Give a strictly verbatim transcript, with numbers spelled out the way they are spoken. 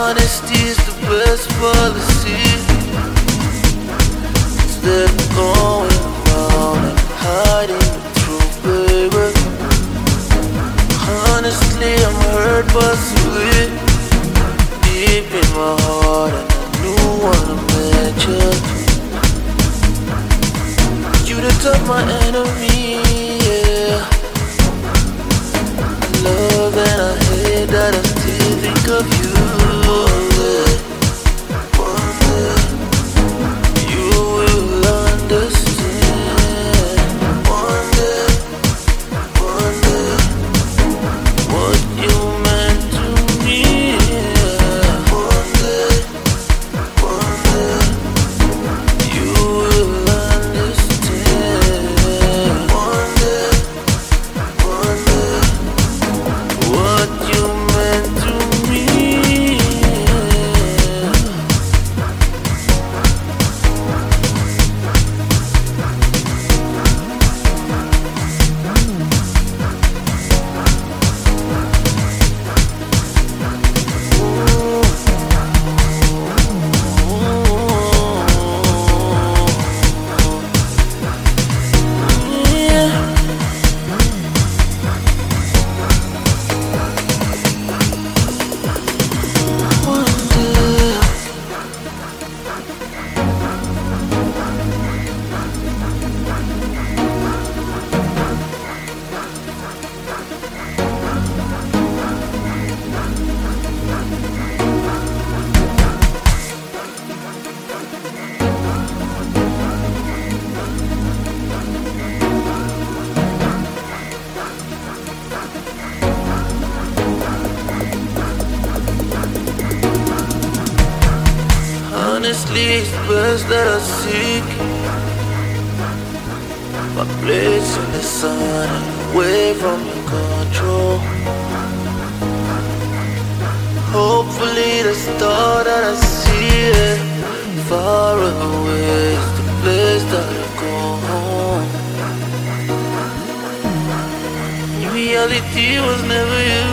Honesty is the best policy. Instead of going around and hiding the truth, baby. Honestly, I'm hurt possibly deep in my heart, and I knew when I met you. You the top my enemy, yeah. Love and I hate that I still think of you. One day, one day, you will understand. One day, one day, what you meant to me. One day, one day, you will understand. One day, one day, what you meant to me. Honestly, it's the best that I seek. My place in the sun and away from your control. Hopefully the star that I see it far away is the place that I go home. Reality was never you.